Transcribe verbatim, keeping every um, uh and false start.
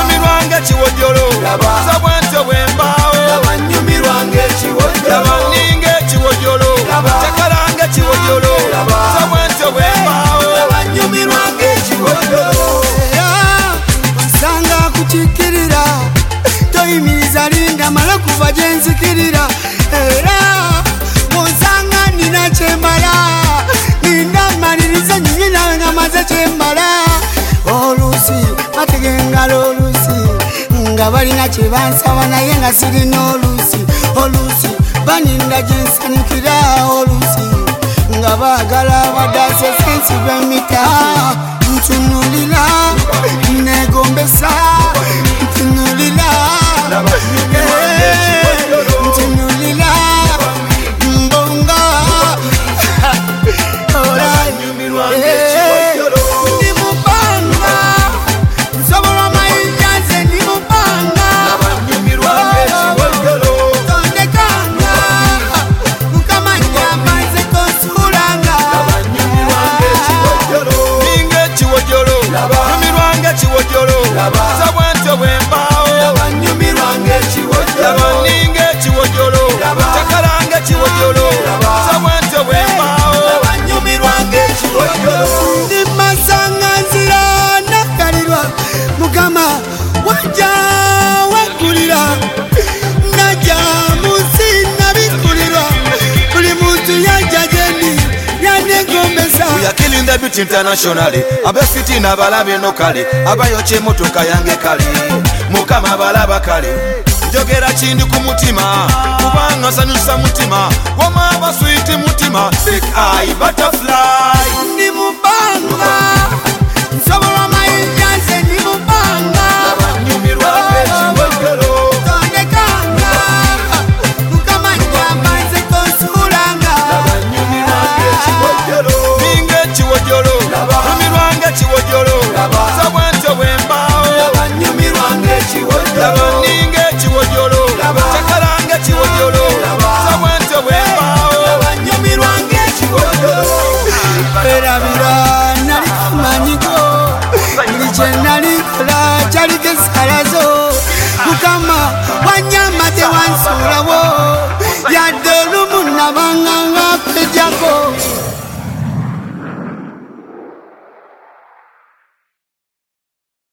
nyumirwange chiwojolo sabwente wembao nyumirwange chiwojolo ninge chiwojolo chakalange chiwojolo sabwente wembao nyumirwange chiwojolo nsanga kuchikirira toyimiriza linda mala kuva gyenzikirira era munsanga nina kyembala ninda maliriza nyinyi nawe nga maze kyembala oluusi bategengala oluusi nga balina kye bansaba naye nga sirina oluusi oluusi baninda gyensanikira oluusi nga baagala badase sensi b'emita ntunulira negombesa ntunulira ntunulira mbonga ndi mupanga nsobola mayinja nze ndi mupanga tondekanga mukama nyamaze konsulanga ninge chiwojolo nyumirwange chiwojolo sabwente wembao nyumirwange chiwojolo ninge chiwojolo chakalange chiwojolo sabwente wembao nyumirwange chiwojolo ndi masanga nzira nakalirwa mukama wajja wegulira najja munsi nabikulirwa buli muntu yajja gyendi yannegombesa We are killing the beauty internationally. Abe fiti na balabe no kale. Abayoche motoka yange kale. Mukama balaba kale. Njogera chindi ku mutima. Kubanga sanyusa mutima. Wama ba sweet mutima. Big eye butterfly. ndi mupanga